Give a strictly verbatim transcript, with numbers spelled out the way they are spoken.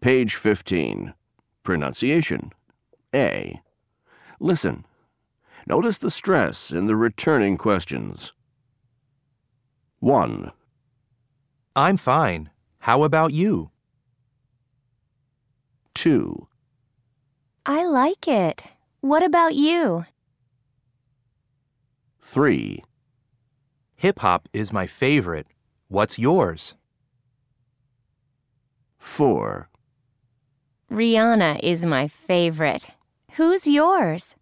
Page fifteen. Pronunciation. A. Listen. Notice the stress in the returning questions. one. I'm fine. How about you? two. I like it. What about you? three. Hip-hop is my favorite. What's yours? four. Rihanna is my favorite. Who's yours?